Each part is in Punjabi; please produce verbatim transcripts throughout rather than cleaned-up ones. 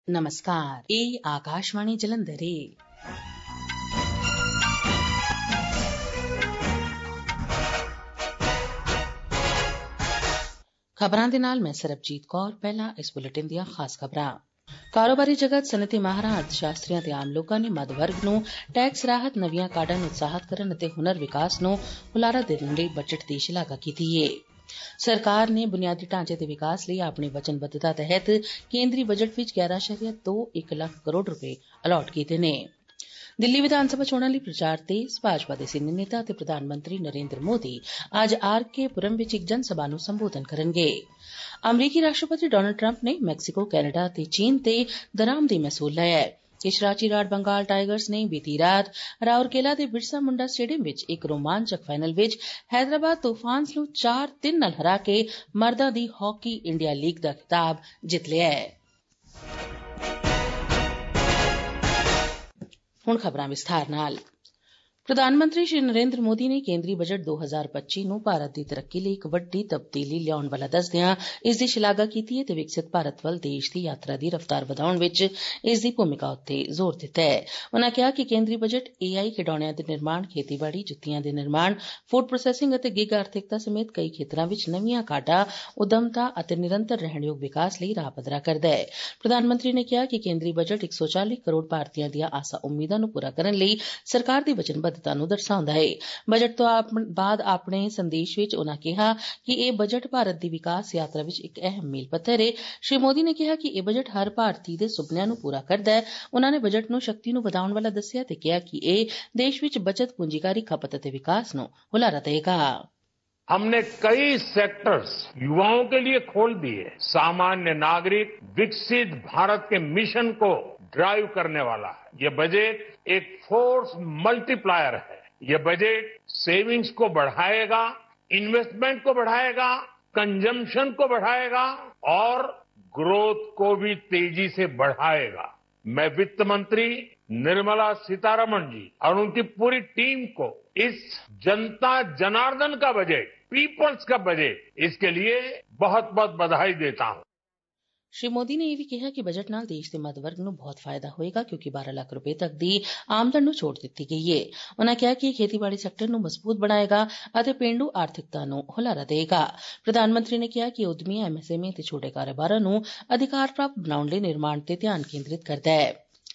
नमस्कार, ਇਹ ਆਕਾਸ਼ਵਾਣੀ ਜਲੰਧਰ ਏ। ਖਬਰਾਂ ਦੇ ਨਾਲ ਮੈਂ ਸਰਬਜੀਤ ਕੌਰ। ਪਹਿਲਾਂ ਇਸ ਬੁਲੇਟਿਨ ਦੀਆਂ ਖਾਸ ਖਬਰਾਂ। ਕਾਰੋਬਾਰੀ ਜਗਤ, ਸਨਅਤੀ ਮਾਹਰਾਂ, ਅਰਥ ਸ਼ਾਸਤਰੀਆਂ ਤੇ ਆਮ ਲੋਕਾਂ ਨੇ ਮੱਧ ਵਰਗ ਨੂੰ ਟੈਕਸ ਰਾਹਤ, ਨਵੀਆਂ ਕਾਢਾਂ ਨੂੰ ਉਤਸ਼ਾਹਿਤ ਕਰਨ ਅਤੇ ਹੁਨਰ ਵਿਕਾਸ ਨੂੰ ਹੁਲਾਰਾ ਦੇਣ ਲਈ ਬਜਟ ਦੀ ਸ਼ਲਾਘਾ ਕੀਤੀ ਏ। ਸਰਕਾਰ ਨੇ ਬੁਨਿਆਦੀ ਢਾਂਚੇ ਦੇ ਵਿਕਾਸ ਲਈ ਆਪਣੀ ਵਚਨਬੱਧਤਾ ਤਹਿਤ ਕੇਂਦਰੀ ਬਜਟ ਵਿੱਚ ਗਿਆਰਾਂ ਅਸ਼ਾਰੀਆ ਦੋ ਇੱਕ ਲੱਖ ਕਰੋੜ ਰੁਪਏ ਅਲਾਟ ਕੀਤੇ ਨੇ। ਦਿੱਲੀ ਵਿਧਾਨ ਸਭਾ ਚੋਣਾਂ ਲਈ ਪ੍ਰਚਾਰ ਤੇਜ਼। ਭਾਜਪਾ ਦੇ ਸੀਨੀਅਰ ਨੇਤਾ ਅਤੇ ਪ੍ਰਧਾਨ ਮੰਤਰੀ ਨਰਿੰਦਰ ਮੋਦੀ ਅੱਜ ਆਰ ਕੇ ਪੁਰਮ ਵਿੱਚ ਇੱਕ ਜਨ ਸਭਾ ਨੂੰ ਸੰਬੋਧਨ ਕਰਨਗੇ। ਅਮਰੀਕੀ ਰਾਸ਼ਟਰਪਤੀ ਡੋਨਾਲਡ ਟਰੰਪ ਨੇ ਮੈਕਸੀਕੋ, ਕੈਨੇਡਾ ਅਤੇ ਚੀਨ ਤੇ ਦਰਾਮਦੀ ਮਹਿਸੂਲ ਲਾਇਆ ਹੈ। ਕਰਾਚੀ ਰਾਟ ਬੰਗਾਲ ਟਾਈਗਰਸ ਨੇ ਬੀਤੀ ਰਾਤ ਰਾਉਰਕੇਲਾ ਦੇ ਬਿਰਸਾ ਮੁੰਡਾ ਸਟੇਡੀਅਮ ਵਿੱਚ ਇੱਕ ਰੋਮਾਂਚਕ ਫਾਈਨਲ ਵਿੱਚ ਹੈਦਰਾਬਾਦ ਤੂਫਾਨਜ਼ ਨੂੰ ਚਾਰ ਤਿੰਨ ਨਾਲ ਹਰਾ ਕੇ ਮਰਦਾਂ ਦੀ ਹਾਕੀ ਇੰਡੀਆ ਲੀਗ ਦਾ ਖਿਤਾਬ ਜਿੱਤ ਲਿਆ ਹੈ। ਹੁਣ ਖਬਰਾਂ ਵਿਸਥਾਰ ਨਾਲ। ਪ੍ਰਧਾਨ ਮੰਤਰੀ ਸ਼੍ਰੀ ਨਰਿੰਦਰ ਮੋਦੀ ਨੇ ਕੇਂਦਰੀ ਬਜਟ ਦੋ ਹਜ਼ਾਰ ਪੱਚੀ ਨੂੰ ਭਾਰਤ ਦੀ ਤਰੱਕੀ ਲਈ ਇੱਕ ਵੱਡੀ ਤਬਦੀਲੀ ਲਿਆਉਣ ਵਾਲਾ ਦੱਸਦਿਆਂ ਇਸ ਦੀ ਸ਼ਲਾਘਾ ਕੀਤੀ ਹੈ ਤੇ ਵਿਕਸਿਤ ਭਾਰਤ ਵੱਲ ਦੇਸ਼ ਦੀ ਯਾਤਰਾ ਦੀ ਰਫ਼ਤਾਰ ਵਧਾਉਣ ਵਿੱਚ ਇਸ ਦੀ ਭੂਮਿਕਾ ਉੱਤੇ ਜ਼ੋਰ ਦਿੱਤਾ ਹੈ। ਉਨ੍ਹਾਂ ਕਿਹਾ ਕਿ ਕੇਂਦਰੀ ਬਜਟ ਏ ਆਈ ਖਿਡੌਣਿਆਂ ਦੇ ਨਿਰਮਾਣ, ਖੇਤੀਬਾੜੀ, ਜੁੱਤੀਆਂ ਦੇ ਨਿਰਮਾਣ, ਫੂਡ ਪ੍ਰੋਸੈਸਿੰਗ ਅਤੇ ਗਿਗ ਆਰਥਿਕਤਾ ਸਮੇਤ ਕਈ ਖੇਤਰਾਂ ਵਿੱਚ ਨਵੀਆਂ ਕਾਢਾਂ, ਉਦਮਤਾ ਅਤੇ ਨਿਰੰਤਰ ਰਹਿਣਯੋਗ ਵਿਕਾਸ ਲਈ ਰਾਹ ਪੱਧਰਾ ਕਰਦਾ ਹੈ। ਪ੍ਰਧਾਨ ਮੰਤਰੀ ਨੇ ਕਿਹਾ ਕਿ ਕੇਂਦਰੀ ਬਜਟ ਇੱਕ ਸੌ ਚਾਲੀ ਕਰੋੜ ਭਾਰਤੀਆਂ ਦੀਆਂ ਆਸਾਂ ਉਮੀਦਾਂ ਨੂੰ ਪੂਰਾ ਕਰਨ ਲਈ ਸਰਕਾਰ ਦੀ ਵਚਨਬੱਧਤਾ ਨੂੰ ਦਰਸਾਉਂਦਾ ਹੈ। ਬਜਟ ਤੋਂ ਬਾਅਦ ਆਪਣੇ ਸੰਦੇਸ਼ ਵਿੱਚ ਉਨ੍ਹਾਂ ਕਿਹਾ ਕਿ ਇਹ ਬਜਟ ਭਾਰਤ ਦੀ ਵਿਕਾਸ ਯਾਤਰਾ ਵਿੱਚ ਇੱਕ ਅਹਿਮ ਮੀਲ ਪੱਥਰ ਹੈ। ਸ਼੍ਰੀ ਮੋਦੀ ਨੇ ਕਿਹਾ ਕਿ ਇਹ ਬਜਟ ਹਰ ਭਾਰਤੀ ਦੇ ਸੁਪਨਿਆਂ ਨੂੰ ਪੂਰਾ ਕਰਦਾ ਹੈ। ਉਨ੍ਹਾਂ ਨੇ ਬਜਟ ਨੂੰ ਸ਼ਕਤੀ ਨੂੰ ਵਧਾਉਣ ਵਾਲਾ ਦੱਸਿਆ ਤੇ ਕਿਹਾ ਕਿ ਇਹ ਦੇਸ਼ ਵਿੱਚ ਬਚਤ, ਪੂੰਜੀਕਾਰੀ, ਖਪਤ ਅਤੇ ਵਿਕਾਸ ਨੂੰ ਹੁਲਾਰਾ ਦੇਗਾ। हमने कई सेक्टर्स युवाओं के लिए खोल दिए। सामान्य नागरिक विकसित भारत के मिशन को ड्राइव करने वाला है। ये बजट एक फोर्स मल्टीप्लायर है। ये बजट सेविंग्स को बढ़ाएगा, इन्वेस्टमेंट को बढ़ाएगा, कंजम्पशन को बढ़ाएगा और ग्रोथ को भी तेजी से बढ़ाएगा। मैं वित्त मंत्री निर्मला सीतारमण जी और उनकी पूरी टीम को इस जनता जनार्दन का बजट, पीपल्स का बजट, इसके लिए बहुत बहुत बधाई देता हूं। ਸ਼੍ਰੀ ਮੋਦੀ ਨੇ ਇਹ ਵੀ ਕਿਹਾ ਕਿ ਬਜਟ ਨਾਲ ਦੇਸ਼ ਦੇ ਮੱਧ ਵਰਗ ਨੂੰ ਬਹੁਤ ਫਾਇਦਾ ਹੋਏਗਾ ਕਿਉਂਕਿ ਬਾਰਾਂ ਲੱਖ ਰੁਪਏ ਤੱਕ ਦੀ ਆਮਦਨ ਨੂੰ ਛੋਟ ਦਿੱਤੀ ਗਈ ਹੈ। ਉਨ੍ਹਾਂ ਕਿਹਾ ਕਿ ਇਹ ਖੇਤੀਬਾੜੀ ਸੈਕਟਰ ਨੂੰ ਮਜ਼ਬੂਤ ਬਣਾਏਗਾ ਅਤੇ ਪੇਂਡੂ ਆਰਥਿਕਤਾ ਨੂੰ ਹੁਲਾਰਾ ਦੇਗਾ। ਪ੍ਰਧਾਨ ਮੰਤਰੀ ਨੇ ਕਿਹਾ ਕਿ ਉਦਮੀਆਂ, ਐਮ ਐਸ ਐਮ ਈ ਅਤੇ ਛੋਟੇ ਕਾਰੋਬਾਰਾਂ ਨੂੰ ਅਧਿਕਾਰ ਪ੍ਰਾਪਤ ਬਣਾਉਣ ਲਈ ਨਿਰਮਾਣ ਤੇ ਧਿਆਨ ਕੇਂਦਰਿਤ ਕਰਦਾ ਹੈ।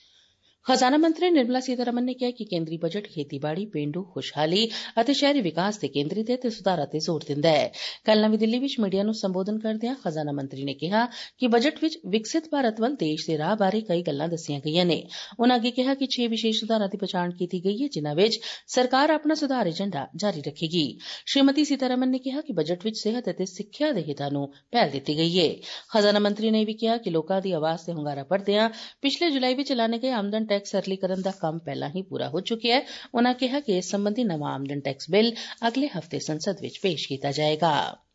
ਖਜ਼ਾਨਾ ਮੰਤਰੀ ਨਿਰਮਲਾ ਸੀਤਾਰਮਨ ਨੇ ਕਿਹਾ ਕਿ ਕੇਂਦਰੀ ਬਜਟ ਖੇਤੀਬਾੜੀ, ਪੇਂਡੂ ਖੁਸ਼ਹਾਲੀ ਅਤੇ ਸ਼ਹਿਰੀ ਵਿਕਾਸ ਤੇ ਕੇਂਦਰਿਤ ਹੈ ਤੇ ਸੁਧਾਰਾਂ ਤੇ ਜ਼ੋਰ ਦਿੰਦਾ ਹੈ। ਕੱਲ੍ਹ ਨਵੀਂ ਦਿੱਲੀ ਵਿੱਚ ਮੀਡੀਆ ਨੂੰ ਸੰਬੋਧਨ ਕਰਦਿਆਂ ਖਜ਼ਾਨਾ ਮੰਤਰੀ ਨੇ ਕਿਹਾ ਕਿ ਬਜਟ ਵਿੱਚ ਵਿਕਸਿਤ ਭਾਰਤ ਵੱਲ ਦੇਸ਼ ਦੇ ਰਾਹ ਬਾਰੇ ਕਈ ਗੱਲਾਂ ਦੱਸੀਆਂ ਗਈਆਂ ਨੇ। ਉਨ੍ਹਾਂ ਅੱਗੇ ਕਿਹਾ ਕਿ ਛੇ ਵਿਸ਼ੇਸ਼ ਸੁਧਾਰਾਂ ਦੀ ਪਛਾਣ ਕੀਤੀ ਗਈ ਹੈ ਜਿਨ੍ਹਾਂ ਵਿੱਚ ਸਰਕਾਰ ਆਪਣਾ ਸੁਧਾਰ ਏਜੰਡਾ ਜਾਰੀ ਰੱਖੇਗੀ। ਸ਼੍ਰੀਮਤੀ ਸੀਤਾਰਮਨ ਨੇ ਕਿਹਾ ਕਿ ਬਜਟ ਵਿੱਚ ਸਿਹਤ ਅਤੇ ਸਿੱਖਿਆ ਦੇ ਹਿੱਤਾਂ ਨੂੰ ਪਹਿਲ ਦਿੱਤੀ ਗਈ ਹੈ। ਖਜ਼ਾਨਾ ਮੰਤਰੀ ਨੇ ਇਹ ਵੀ ਕਿਹਾ ਕਿ ਲੋਕਾਂ ਦੀ ਆਵਾਜ਼ ਤੇ ਹੁੰਗਾਰਾ ਭਰਦਿਆਂ ਪਿਛਲੇ ਜੁਲਾਈ ਵਿੱਚ ਐਲਾਨੇ ਗਏ ਆਮਦਨ ਟੈਕਸ ਸਰਲੀਕਰਨ ਦਾ ਕੰਮ ਪਹਿਲਾਂ ਹੀ ਪੂਰਾ ਹੋ ਚੁੱਕਿਆ ਹੈ। ਉਨ੍ਹਾਂ ਕਿਹਾ ਕਿ ਇਸ ਸੰਬੰਧੀ ਨਵਾਂ ਆਮਦਨ ਟੈਕਸ ਬਿੱਲ ਅਗਲੇ ਹਫ਼ਤੇ ਸੰਸਦ ਵਿੱਚ ਪੇਸ਼ ਕੀਤਾ ਜਾਏਗਾ।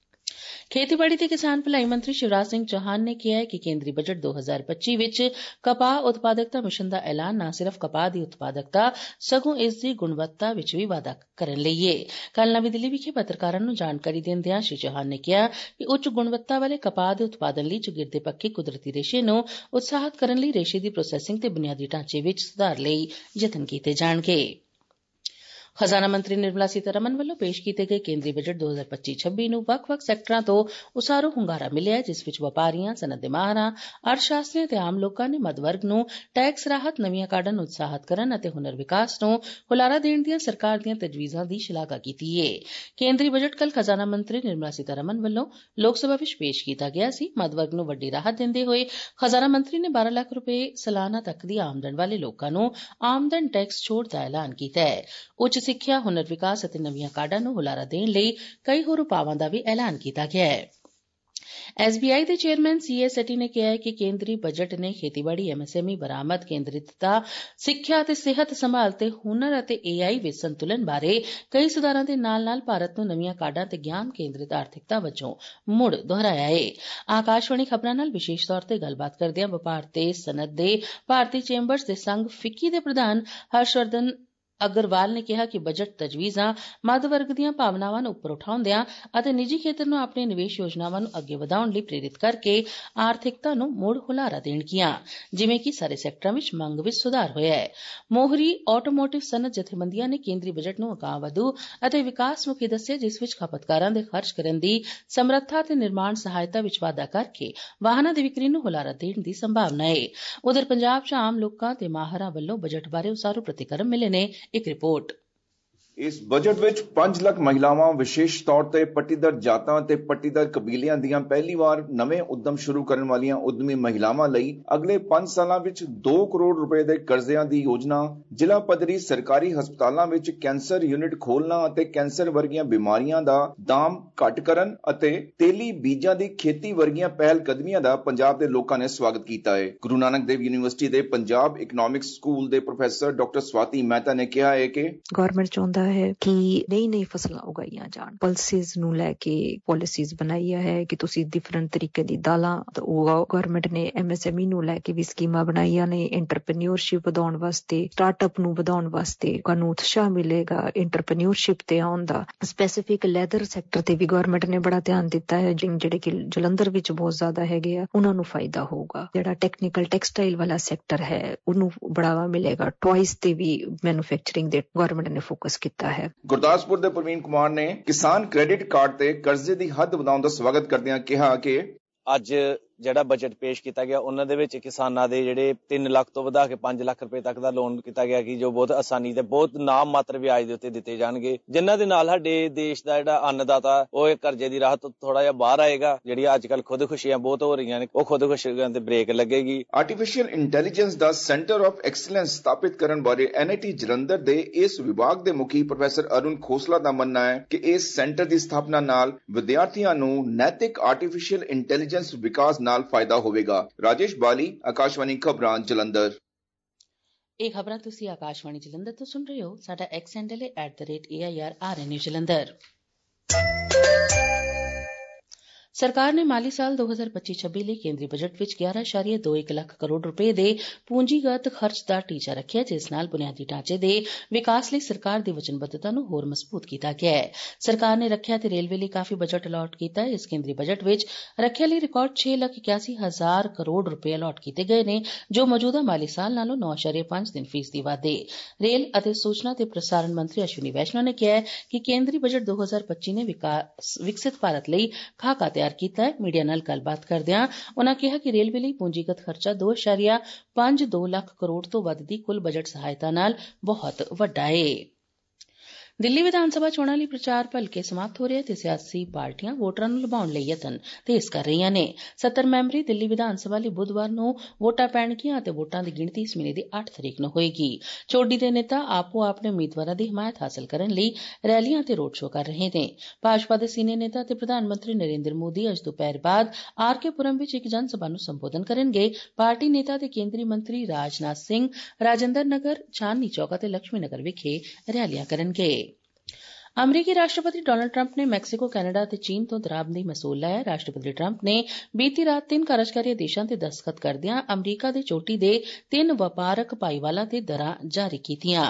ਖੇਤੀਬਾੜੀ ਤੇ ਕਿਸਾਨ ਭਲਾਈ ਮੰਤਰੀ ਸ਼ਿਵਰਾਜ ਸਿੰਘ ਚੌਹਾਨ ਨੇ ਕਿਹਾ ਹੈ ਕਿ ਕੇਂਦਰੀ ਬਜਟ ਦੋ ਹਜ਼ਾਰ ਪੱਚੀ ਵਿੱਚ ਕਪਾਹ ਉਤਪਾਦਕਤਾ ਮਿਸ਼ਨ ਦਾ ਐਲਾਨ ਨਾ ਸਿਰਫ ਕਪਾਹ ਦੀ ਉਤਪਾਦਕਤਾ ਸਗੋਂ ਇਸ ਦੀ ਗੁਣਵੱਤਾ ਵਿੱਚ ਵੀ ਵਾਧਾ ਕਰਨ ਲਈ ਹੈ। ਕੱਲ੍ਹ ਨਵੀਂ ਦਿੱਲੀ ਵਿਖੇ ਪੱਤਰਕਾਰਾਂ ਨੂੰ ਜਾਣਕਾਰੀ ਦਿੰਦਿਆਂ ਸ਼੍ਰੀ ਚੌਹਾਨ ਨੇ ਕਿਹਾ ਕਿ ਉੱਚ ਗੁਣਵੱਤਾ ਵਾਲੇ ਕਪਾਹ ਦੇ ਉਤਪਾਦਨ ਲਈ ਚੌਗਿਰਦੇ ਪੱਖੀ ਕੁਦਰਤੀ ਰੇਸ਼ੇ ਨੂੰ ਉਤਸ਼ਾਹਿਤ ਕਰਨ ਲਈ ਰੇਸ਼ੇ ਦੀ ਪ੍ਰੋਸੈਸਿੰਗ ਤੇ ਬੁਨਿਆਦੀ ਢਾਂਚੇ ਵਿੱਚ ਸੁਧਾਰ ਲਈ ਯਤਨ ਕੀਤੇ ਜਾਣਗੇ। ਖਜ਼ਾਨਾ ਮੰਤਰੀ ਨਿਰਮਲਾ ਸੀਤਾਰਮਨ ਵੱਲੋਂ ਪੇਸ਼ ਕੀਤੇ ਗਏ ਕੇਂਦਰੀ ਬਜਟ ਦੋ ਹਜ਼ਾਰ ਪੱਚੀ ਛੱਬੀ ਨੂੰ ਵੱਖ-ਵੱਖ ਸੈਕਟਰਾਂ ਤੋਂ ਉਸਾਰੂ ਹੁੰਗਾਰਾ ਮਿਲਿਆ ਹੈ ਜਿਸ ਵਿੱਚ ਵਪਾਰੀਆਂ, ਸਨਅਤ ਦੇ ਮਾਹਰਾਂ, ਅਰਥ ਸ਼ਾਸਤਰੀਆਂ ਤੇ ਆਮ ਲੋਕਾਂ ਨੇ ਮੱਧ ਵਰਗ ਨੂੰ ਟੈਕਸ ਰਾਹਤ, ਨਵੀਆਂ ਕਾਢਾਂ ਨੂੰ ਉਤਸ਼ਾਹਿਤ ਕਰਨ ਅਤੇ ਹੁਨਰ ਵਿਕਾਸ ਨੂੰ ਹੁਲਾਰਾ ਦੇਣ ਦੀਆਂ ਸਰਕਾਰ ਦੀਆਂ ਤਜਵੀਜ਼ਾਂ ਦੀ ਸ਼ਲਾਘਾ ਕੀਤੀ ਹੈ। ਕੇਂਦਰੀ ਬਜਟ ਕੱਲ੍ਹ ਖਜ਼ਾਨਾ ਮੰਤਰੀ ਨਿਰਮਲਾ ਸੀਤਾਰਮਨ ਵੱਲੋਂ ਲੋਕ ਸਭਾ ਵਿੱਚ ਪੇਸ਼ ਕੀਤਾ ਗਿਆ ਸੀ। ਮੱਧ ਵਰਗ ਨੂੰ ਵੱਡੀ ਰਾਹਤ ਦਿੰਦੇ ਹੋਏ ਖਜ਼ਾਨਾ ਮੰਤਰੀ ਨੇ ਬਾਰਾਂ ਲੱਖ ਰੁਪਏ ਸਾਲਾਨਾ ਤੱਕ ਦੀ ਆਮਦਨ ਵਾਲੇ ਲੋਕਾਂ ਨੂੰ ਆਮਦਨ ਟੈਕਸ ਛੋਟ ਦਾ ਐਲਾਨ ਕੀਤਾ ਹੈ। ਉੱਚ ਸਿੱਖਿਆ, ਹੁਨਰ ਵਿਕਾਸ ਅਤੇ ਨਵੀਆਂ ਕਾਢਾਂ ਨੂੰ ਹੁਲਾਰਾ ਦੇਣ ਲਈ ਕਈ ਹੋਰ ਉਪਾਵਾਂ ਦਾ ਵੀ ਐਲਾਨ ਕੀਤਾ ਗਿਆ ਹੈ। ਐਸ ਬੀ ਆਈ ਦੇ ਚੇਅਰਮੈਨ ਸੀ ਏ ਸੈਟੀ ਨੇ ਕਿਹਾ ਹੈ ਕਿ ਕੇਂਦਰੀ ਬਜਟ ਨੇ ਖੇਤੀਬਾੜੀ, ਐਮ ਐਸ ਐਮ ਈ, ਬਰਾਮਦ, ਕੇਂਦਰਿਤਤਾ, ਸਿੱਖਿਆ ਅਤੇ ਸਿਹਤ ਸੰਭਾਲ ਤੇ ਹੁਨਰ ਅਤੇ ਏ ਆਈ ਵਿੱਚ ਸੰਤੁਲਨ ਬਾਰੇ ਕਈ ਸੁਧਾਰਾਂ ਦੇ ਨਾਲ-ਨਾਲ ਭਾਰਤ ਨੂੰ ਨਵੀਆਂ ਕਾਢਾਂ ਤੇ ਗਿਆਨ ਕੇਂਦਰਿਤ ਆਰਥਿਕਤਾ ਵਜੋਂ ਮੁੜ ਦੁਹਰਾਇਆ ਹੈ। ਆਕਾਸ਼ਵਾਣੀ ਖਬਰਾਂ ਨਾਲ ਵਿਸ਼ੇਸ਼ ਤੌਰ ਤੇ ਗੱਲਬਾਤ ਕਰਦਿਆਂ ਵਪਾਰ ਤੇ ਸਨਅਤ ਦੇ ਭਾਰਤੀ ਚੇਂਬਰਜ਼ ਦੇ ਸੰਘ ਫਿੱਕੀ ਦੇ ਪ੍ਰਧਾਨ ਹਰਸ਼ਵਰਧਨ ਅਗਰਵਾਲ ਨੇ ਕਿਹਾ ਕਿ ਬਜਟ ਤਜਵੀਜ਼ਾਂ ਮੱਧ ਵਰਗ ਦੀਆਂ ਭਾਵਨਾਵਾਂ ਨੂੰ ਉੱਪਰ ਉਠਾਉਂਦਿਆਂ ਅਤੇ ਨਿੱਜੀ ਖੇਤਰ ਨੂੰ ਆਪਣੇ ਨਿਵੇਸ਼ ਯੋਜਨਾਵਾਂ ਨੂੰ ਅੱਗੇ ਵਧਾਉਣ ਲਈ ਪ੍ਰੇਰਿਤ ਕਰਕੇ ਆਰਥਿਕਤਾ ਨੂੰ ਮੁੜ ਹੁਲਾਰਾ ਦੇਣਗੀਆਂ, ਜਿਵੇਂ ਕਿ ਸਾਰੇ ਸੈਕਟਰਾਂ ਵਿੱਚ ਮੰਗ ਵਿੱਚ ਸੁਧਾਰ ਹੋਇਆ ਹੈ। ਮੋਹਰੀ ਆਟੋਮੋਟਿਵ ਸਨਅਤ ਜਥੇਬੰਦੀਆਂ ਨੇ ਕੇਂਦਰੀ ਬਜਟ ਨੂੰ ਅਗਾਂਹਵਧੂ ਅਤੇ ਵਿਕਾਸਮੁਖੀ ਦੱਸਿਆ, ਜਿਸ ਵਿੱਚ ਖਪਤਕਾਰਾਂ ਦੇ ਖਰਚ ਕਰਨ ਦੀ ਸਮਰੱਥਾ ਅਤੇ ਨਿਰਮਾਣ ਸਹਾਇਤਾ ਵਿੱਚ ਵਾਧਾ ਕਰਕੇ ਵਾਹਨਾਂ ਦੀ ਵਿਕਰੀ ਨੂੰ ਹੁਲਾਰਾ ਦੇਣ ਦੀ ਸੰਭਾਵਨਾ ਹੈ। ਉਧਰ ਪੰਜਾਬ 'ਚ ਆਮ ਲੋਕਾਂ ਤੇ ਮਾਹਰਾਂ ਵੱਲੋਂ ਬਜਟ ਬਾਰੇ ਉਸਾਰੂ ਪ੍ਰਤੀਕਰਮ ਮਿਲੇ ਨੇ। ਇੱਕ ਰਿਪੋਰਟ। ਇਸ ਬਜਟ ਵਿੱਚ ਪੰਜ ਲੱਖ ਮਹਿਲਾਵਾਂ, ਵਿਸ਼ੇਸ਼ ਤੌਰ ਤੇ ਪੱਟੀਦਾਰ ਜਾਤਾਂ ਅਤੇ ਪੱਟੀਦਾਰ ਕਬੀਲਿਆਂ ਦੀਆਂ ਪਹਿਲੀ ਵਾਰ ਨਵੇਂ ਉਦਮ ਸ਼ੁਰੂ ਕਰਨ ਵਾਲੀਆਂ ਉਦਮੀ ਮਹਿਲਾਵਾਂ ਲਈ ਅਗਲੇ ਪੰਜ ਸਾਲਾਂ ਵਿੱਚ ਦੋ ਕਰੋੜ ਰੁਪਏ ਦੇ ਕਰਜ਼ਿਆਂ ਦੀ ਯੋਜਨਾ, ਜ਼ਿਲ੍ਹਾ ਪੱਧਰੀ ਸਰਕਾਰੀ ਹਸਪਤਾਲਾਂ ਵਿੱਚ ਕੈਂਸਰ ਯੂਨਿਟ ਖੋਲ੍ਹਣਾ ਅਤੇ ਕੈਂਸਰ ਵਰਗੀਆਂ ਬਿਮਾਰੀਆਂ ਦਾ ਦਾਮ ਘੱਟ ਕਰਨ ਅਤੇ ਤੇਲੀ ਬੀਜਾਂ ਦੀ ਖੇਤੀ ਵਰਗੀਆਂ ਪਹਿਲ ਕਦਮੀਆਂ ਦਾ ਪੰਜਾਬ ਦੇ ਲੋਕਾਂ ਨੇ ਸਵਾਗਤ ਕੀਤਾ ਹੈ। ਗੁਰੂ ਨਾਨਕ ਦੇਵ ਯੂਨੀਵਰਸਿਟੀ ਦੇ ਪੰਜਾਬ ਇਕਨੋਮਿਕਸ ਸਕੂਲ ਦੇ ਪ੍ਰੋਫੈਸਰ ਡਾਕਟਰ ਸਵਾਤੀ ਮਹਿਤਾ ਨੇ ਕਿਹਾ ਹੈ ਕਿ ਗਵਰਨਮੈਂਟ ਚਾਹੁੰਦਾ ਹੈ ਕਿ ਨਈ ਨਈ ਫਸਲਾਂ ਉਗਾਈਆਂ ਜਾਣ, ਪਲਸਿਸ ਨੂੰ ਲੈ ਕੇ ਪਾਲਿਸੀਜ਼ ਬਣਾਈਆਂ ਹੈ ਕਿ ਤੁਸੀਂ ਡਿਫਰੈਂਟ ਤਰੀਕੇ ਦੀ ਦਾਲਾਂ ਉਗਾਓ। ਗਵਰਨਮੈਂਟ ਨੇ ਐਮਐਸਐਮਈ ਨੂੰ ਲੈ ਕੇ ਵੀ ਸਕੀਮਾਂ ਬਣਾਈਆਂ ਨੇ, ਐਂਟਰਪ੍ਰੀਨਿਓਰਸ਼ਿਪ ਵਧਾਉਣ ਵਾਸਤੇ, ਸਟਾਰਟਅਪ ਨੂੰ ਵਧਾਉਣ ਵਾਸਤੇ। ਤੁਹਾਨੂੰ ਉਤਸ਼ਾਹ ਮਿਲੇਗਾ ਐਂਟਰਪ੍ਰੀਨਿਓਰਸ਼ਿਪ ਤੇ ਆਉਣ ਦਾ। ਸਪੈਸੀਫਿਕ ਲੈਦਰ ਸੈਕਟਰ ਤੇ ਵੀ ਗਵਰਨਮੈਂਟ ਨੇ ਬੜਾ ਧਿਆਨ ਦਿੱਤਾ ਹੈ, ਜਿਹੜੇ ਕਿ ਜਲੰਧਰ ਵਿੱਚ ਬਹੁਤ ਜ਼ਿਆਦਾ ਹੈਗੇ ਆ, ਉਹਨਾਂ ਨੂੰ ਫਾਇਦਾ ਹੋਊਗਾ। ਜਿਹੜਾ ਟੈਕਨੀਕਲ ਟੈਕਸਟਾਈਲ ਵਾਲਾ ਸੈਕਟਰ ਹੈ ਉਹਨੂੰ ਬੜਾਵਾ ਮਿਲੇਗਾ। ਟੌਇਜ਼ ਤੇ ਵੀ ਮੈਨੂਫੈਕਚਰਿੰਗ ਦੇ ਗਵਰਨਮੈਂਟ ਨੇ ਫੋਕਸ ਕੀਤਾ ਹੈ। ਗੁਰਦਾਸਪੁਰ ਦੇ ਪ੍ਰਵੀਨ ਕੁਮਾਰ ਨੇ ਕਿਸਾਨ ਕ੍ਰੈਡਿਟ ਕਾਰਡ ਤੇ ਕਰਜ਼ੇ ਦੀ ਹੱਦ ਵਧਾਉਣ ਦਾ ਸਵਾਗਤ ਕਰਦਿਆਂ ਕਿਹਾ ਕਿ ਅੱਜ ਜਿਹੜਾ ਬਜਟ ਪੇਸ਼ ਕੀਤਾ ਗਿਆ ਉਹਨਾਂ ਦੇ ਵਿੱਚ ਕਿਸਾਨਾਂ ਦੇ ਜਿਹੜੇ ਤਿੰਨ ਲੱਖ ਤੋਂ ਵਧਾ ਕੇ ਪੰਜ ਲੱਖ ਰੁਪਏ ਤੱਕ ਦਾ ਲੋਨ ਕੀਤਾ ਗਿਆ ਕਿ ਜੋ ਬਹੁਤ ਆਸਾਨੀ ਤੇ ਬਹੁਤ ਨਾਮ ਮਾਤਰ ਵਿਆਜ ਦੇ ਉੱਤੇ ਦਿੱਤੇ ਜਾਣਗੇ, ਜਿਨ੍ਹਾਂ ਦੇ ਨਾਲ ਸਾਡੇ ਦੇਸ਼ ਦਾ ਜਿਹੜਾ ਅੰਨਦਾਤਾ ਉਹ ਇਹ ਕਰਜ਼ੇ ਦੀ ਰਾਹ ਤੋਂ ਥੋੜਾ ਜਿਹਾ ਬਾਹਰ ਆਏਗਾ। ਜਿਹੜੀਆਂ ਅੱਜ ਕੱਲ੍ਹ ਖੁਦਕੁਸ਼ੀਆਂ ਬਹੁਤ ਹੋ ਰਹੀਆਂ ਨੇ ਉਹ ਖੁਦਕੁਸ਼ੀਆਂ ਤੇ ਬ੍ਰੇਕ ਲੱਗੇਗੀ। ਆਰਟੀਫੀਸ਼ੀਅਲ ਇੰਟੈਲੀਜੈਂਸ ਦਾ ਸੈਂਟਰ ਆਫ ਐਕਸਲੈਂਸ ਸਥਾਪਿਤ ਕਰਨ ਬਾਰੇ ਐਨਆਈਟੀ ਜਲੰਧਰ ਦੇ ਇਸ ਵਿਭਾਗ ਦੇ ਮੁਖੀ ਪ੍ਰੋਫੈਸਰ ਅਰੁਣ ਖੋਸਲਾ ਦਾ ਮੰਨਣਾ ਹੈ ਕਿ ਇਸ ਸੈਂਟਰ ਦੀ ਸਥਾਪਨਾ ਨਾਲ ਵਿਦਿਆਰਥੀਆਂ ਨੂੰ ਨੈਤਿਕ ਆਰਟੀਫੀਸ਼ੀਅਲ ਇੰਟੈਲੀਜੈਂਸ ਵਿਕਾਸ ਨਾਲ ਫਾਇਦਾ ਹੋਵੇਗਾ। ਰਾਜੇਸ਼ ਬਾਲੀ, ਆਕਾਸ਼ਵਾਣੀ ਖਬਰਾਂ, ਜਲੰਧਰ। ਇਹ ਖਬਰਾਂ ਤੁਸੀਂ ਆਕਾਸ਼ਵਾਣੀ ਜਲੰਧਰ ਤੋਂ ਸੁਣ ਰਹੇ ਹੋ। ਸਾਡਾ ਐਕਸ ਹੈਂਡਲ ਹੈ at the rate A I R R N U Jalandhar. ਸਰਕਾਰ ਨੇ ਮਾਲੀ ਸਾਲ ਦੋ ਹਜ਼ਾਰ ਪੱਚੀ ਛੱਬੀ ਲਈ ਕੇਂਦਰੀ ਬਜਟ ਵਿੱਚ ਗਿਆਰਾਂ ਇਸ਼ਾਰੀਆ ਦੋ ਇੱਕ ਲੱਖ ਕਰੋੜ ਰੁਪਏ ਦੇ ਪੂੰਜੀਗਤ ਖਰਚ ਦਾ ਟੀਚਾ ਰੱਖਿਆ, ਜਿਸ ਨਾਲ ਬੁਨਿਆਦੀ ਢਾਂਚੇ ਦੇ ਵਿਕਾਸ ਲਈ ਸਰਕਾਰ ਦੀ ਵਚਨਬੱਧਤਾ ਨੂੰ ਹੋਰ ਮਜ਼ਬੂਤ ਕੀਤਾ ਗਿਆ ਹੈ। ਸਰਕਾਰ ਨੇ ਰੱਖਿਆ ਤੇ ਰੇਲਵੇ ਲਈ ਕਾਫੀ ਬਜਟ ਅਲਾਟ ਕੀਤਾ ਹੈ। ਇਸ ਕੇਂਦਰੀ ਬਜਟ ਵਿੱਚ ਰੱਖਿਆ ਲਈ ਰਿਕਾਰਡ ਛੇ ਲੱਖ ਇਕਿਆਸੀ ਹਜ਼ਾਰ ਕਰੋੜ ਰੁਪਏ ਅਲਾਟ ਕੀਤੇ ਗਏ ਨੇ, ਜੋ ਮੌਜੂਦਾ ਮਾਲੀ ਸਾਲ ਨਾਲੋਂ ਨੌ ਇਸ਼ਾਰੀਆ ਪੰਜ ਤਿੰਨ ਫੀਸਦੀ ਵਾਧੇ। ਰੇਲ ਅਤੇ ਸੂਚਨਾ ਤੇ ਪ੍ਰਸਾਰਣ ਮੰਤਰੀ ਅਸ਼ਵਨੀ ਵੈਸ਼ਨੋ ਨੇ ਕਿਹਾ ਕਿ ਕੇਂਦਰੀ ਬਜਟ ਦੋ ਹਜ਼ਾਰ ਪੱਚੀ ਨੇ ਵਿਕਸਿਤ ਭਾਰਤ ਲਈ ਖਾਕਾ ਤਿਆਰ ਕੀਤਾ ਹੈ। ਮੀਡੀਆ ਨਾਲ ਗੱਲਬਾਤ ਕਰਦਿਆਂ ਉਨ੍ਹਾਂ ਕਿਹਾ ਕਿ ਰੇਲਵੇ ਲਈ ਪੂੰਜੀਗਤ ਖਰਚਾ ਦੋ ਇਸ਼ਾਰੀਆ ਪੰਜ ਦੋ ਲੱਖ ਕਰੋੜ ਤੋਂ ਵੱਧ ਦੀ ਕੁੱਲ ਬਜਟ ਸਹਾਇਤਾ ਨਾਲ ਬਹੁਤ ਵੱਡਾ ਹੈ। ਦਿੱਲੀ ਵਿਧਾਨ ਸਭਾ ਚੋਣਾਂ ਲਈ ਪ੍ਰਚਾਰ ਭਲਕੇ ਸਮਾਪਤ ਹੋ ਰਿਹਾ ਤੇ ਸਿਆਸੀ ਪਾਰਟੀਆਂ ਵੋਟਰਾਂ ਨੂੰ ਲੁਭਾਉਣ ਲਈ ਯਤਨ ਤੇਜ਼ ਕਰ ਰਹੀਆਂ ਨੇ। ਸੱਤਰ ਮੈਂਬਰੀ ਦਿੱਲੀ ਵਿਧਾਨ ਸਭਾ ਲਈ ਬੁੱਧਵਾਰ ਨੂੰ ਵੋਟਾਂ ਪੈਣਗੀਆਂ ਅਤੇ ਵੋਟਾਂ ਦੀ ਗਿਣਤੀ ਇਸ ਮਹੀਨੇ ਦੀ ਅੱਠ ਤਰੀਕ ਨੂੰ ਹੋਏਗੀ। ਚੋਟੀ ਦੇ ਨੇਤਾ ਆਪੋ ਆਪਣੇ ਉਮੀਦਵਾਰਾਂ ਦੀ ਹਮਾਇਤ ਹਾਸਲ ਕਰਨ ਲਈ ਰੈਲੀਆਂ ਤੇ ਰੋਡ ਸ਼ੋਅ ਕਰ ਰਹੇ ਨੇ। ਭਾਜਪਾ ਦੇ ਸੀਨੀਅਰ ਨੇਤਾ ਤੇ ਪ੍ਰਧਾਨ ਮੰਤਰੀ ਨਰਿੰਦਰ ਮੋਦੀ ਅੱਜ ਦੁਪਹਿਰ ਬਾਅਦ ਆਰ ਕੇ ਪੁਰਮ ਵਿੱਚ ਇੱਕ ਜਨ ਸਭਾ ਨੂੰ ਸੰਬੋਧਨ ਕਰਨਗੇ। ਪਾਰਟੀ ਨੇਤਾ ਤੇ ਕੇਂਦਰੀ ਮੰਤਰੀ ਰਾਜਨਾਥ ਸਿੰਘ ਰਾਜਿੰਦਰ ਨਗਰ, ਚਾਂਦਨੀ ਚੌਕ ਅਤੇ ਲక్ష్ਮੀ ਨਗਰ ਵਿਖੇ ਰੈਲੀਆਂ ਕਰਨਗੇ। ਅਮਰੀਕੀ ਰਾਸ਼ਟਰਪਤੀ ਡੋਨਾਲਡ ਟਰੰਪ ਨੇ ਮੈਕਸੀਕੋ, ਕੈਨੇਡਾ ਅਤੇ ਚੀਨ ਤੋਂ ਦਰਾਮਦੀ ਮਸੂਲ ਲਾਇਆ। ਰਾਸ਼ਟਰਪਤੀ ਟਰੰਪ ਨੇ ਬੀਤੀ ਰਾਤ ਤਿੰਨ ਕਾਰਜਕਾਰੀ ਆਦੇਸ਼ਾਂ ਤੇ ਦਸਤਖਤ ਕਰਦਿਆਂ ਅਮਰੀਕਾ ਦੇ ਚੋਟੀ ਦੇ ਤਿੰਨ ਵਪਾਰਕ ਭਾਈਵਾਲਾਂ ਤੇ ਦਰਾਂ ਜਾਰੀ ਕੀਤੀਆਂ।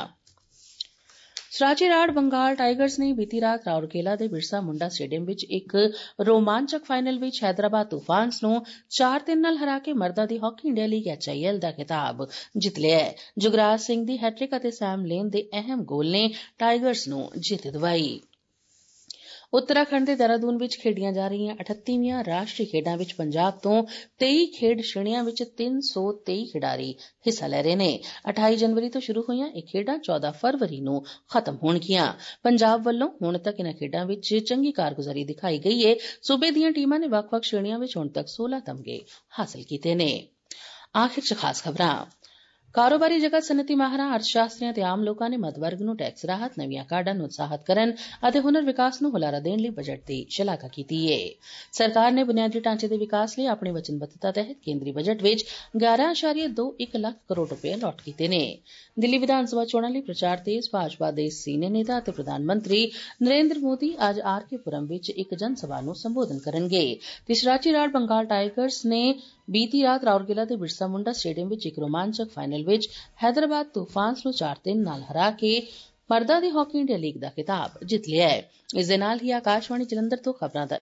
ਸਰਾਜੀ ਰਾੜ ਬੰਗਾਲ ਟਾਈਗਰਸ ਨੇ ਬੀਤੀ ਰਾਤ ਰਾਉਰਕੇਲਾ ਦੇ ਬਿਰਸਾ ਮੁੰਡਾ ਸਟੇਡੀਅਮ ਵਿੱਚ ਇੱਕ ਰੋਮਾਂਚਕ ਫਾਈਨਲ ਵਿੱਚ ਹੈਦਰਾਬਾਦ ਤੂਫਾਨਸ ਨੂੰ ਚਾਰ ਤਿੰਨ ਨਾਲ ਹਰਾ ਕੇ ਮਰਦਾਂ ਦੀ hockey India league H I L ਦਾ ਖਿਤਾਬ ਜਿੱਤ ਲਿਆ। ਜੁਗਰਾਜ ਸਿੰਘ ਦੀ ਹੈਟ੍ਰਿਕ ਅਤੇ ਸੈਮ ਲੇਨ ਦੇ ਅਹਿਮ ਗੋਲ ਨੇ ਟਾਈਗਰਸ ਨੂੰ ਜਿੱਤ ਦਿਵਾਈ। ਉੱਤਰਾਖੰਡ ਦੇ ਦੇਹਰਾਦੂਨ ਵਿੱਚ ਖੇਡੀਆਂ ਜਾ ਰਹੀਆਂ ਅਠੱਤੀਵੀਆਂ ਰਾਸ਼ਟਰੀ ਖੇਡਾਂ ਵਿੱਚ ਪੰਜਾਬ ਤੋਂ ਤੇਈ ਖੇਡ ਸ਼੍ਰੇਣੀਆਂ ਵਿੱਚ ਤਿੰਨ ਸੌ ਤੇਈ ਖਿਡਾਰੀ ਹਿੱਸਾ ਲੈ ਰਹੇ ਨੇ। ਅਠਾਈ ਜਨਵਰੀ ਤੋਂ ਸ਼ੁਰੂ ਹੋਈਆਂ ਇਹ ਖੇਡਾਂ ਚੌਦਾਂ ਫਰਵਰੀ ਨੂੰ ਖਤਮ ਹੋਣਗੀਆਂ। ਪੰਜਾਬ ਵੱਲੋਂ ਹੁਣ ਤੱਕ ਇਨ੍ਹਾਂ ਖੇਡਾਂ ਵਿੱਚ ਚੰਗੀ ਕਾਰਗੁਜ਼ਾਰੀ ਦਿਖਾਈ ਗਈ ਹੈ। ਸੂਬੇ ਦੀਆਂ ਟੀਮਾਂ ਨੇ ਵੱਖ-ਵੱਖ ਸ਼੍ਰੇਣੀਆਂ ਵਿੱਚ ਹੁਣ ਤੱਕ ਸੋਲ੍ਹਾਂ ਤਮਗੇ ਹਾਸਲ ਕੀਤੇ ਨੇ। ਆਖਿਰ 'ਚ ਖਾਸ ਖਬਰਾਂ। ਕਾਰੋਬਾਰੀ ਜਗਤ, ਸਨਅਤੀ ਮਾਹਰਾਂ, ਅਰਥ ਸ਼ਾਸਤਰੀਆਂ ਤੇ ਆਮ ਲੋਕਾਂ ਨੇ ਮੱਧ ਵਰਗ ਨੂੰ ਟੈਕਸ ਰਾਹਤ, ਨਵੀਆਂ ਕਾਢਾਂ ਨੂੰ ਉਤਸ਼ਾਹਿਤ ਕਰਨ ਅਤੇ ਹੁਨਰ ਵਿਕਾਸ ਨੂੰ ਹੁਲਾਰਾ ਦੇਣ ਲਈ ਬਜਟ ਦੀ ਸ਼ਲਾਘਾ ਕੀਤੀ ਹੈ। ਸਰਕਾਰ ਨੇ ਬੁਨਿਆਦੀ ਢਾਂਚੇ ਦੇ ਵਿਕਾਸ ਲਈ ਆਪਣੀ ਵਚਨਬੱਧਤਾ ਤਹਿਤ ਕੇਂਦਰੀ ਬਜਟ ਵਿੱਚ ਗਿਆਰਾਂ ਇਸ਼ਾਰੀਆ ਦੋ ਇੱਕ ਲੱਖ ਕਰੋੜ ਰੁਪਏ ਅਲਾਟ ਕੀਤੇ ਨੇ। ਦਿੱਲੀ ਵਿਧਾਨ ਸਭਾ ਚੋਣਾਂ ਲਈ ਪ੍ਰਚਾਰ ਤੇਜ਼। ਭਾਜਪਾ ਦੇ ਸੀਨੀਅਰ ਨੇਤਾ ਅਤੇ ਪ੍ਰਧਾਨ ਮੰਤਰੀ ਨਰਿੰਦਰ ਮੋਦੀ ਅੱਜ ਆਰ ਕੇ ਪੁਰਮ ਵਿੱਚ ਇੱਕ ਜਨ ਸਭਾ ਨੂੰ ਸੰਬੋਧਨ ਕਰਨਗੇ। ਤੇ ਸਰਾਜੀ ਰਾੜ ਬੰਗਾਲ ਟਾਈਗਰਸ ਨੇ बीती रात राउरकेला ਦੇ ਬਿਰਸਾ ਮੁੰਡਾ ਸਟੇਡੀਅਮ ਵਿੱਚ ਇੱਕ ਰੋਮਾਂਚਕ ਫਾਈਨਲ ਵਿੱਚ ਹੈਦਰਾਬਾਦ ਤੂਫਾਨਸ ਨੂੰ ਚਾਰ ਤਿੰਨ ਨਾਲ ਹਰਾ ਕੇ ਮਰਦਾਂ ਦੀ ਹਾਕੀ ਇੰਡੀਆ ਲੀਗ ਦਾ ਖਿਤਾਬ ਜਿੱਤ ਲਿਆ ਹੈ। ਇਸ ਦੇ ਨਾਲ ਹੀ ਆਕਾਸ਼ਵਾਣੀ ਜਲੰਧਰ ਤੋਂ ਖਬਰਾਂ ਦਾ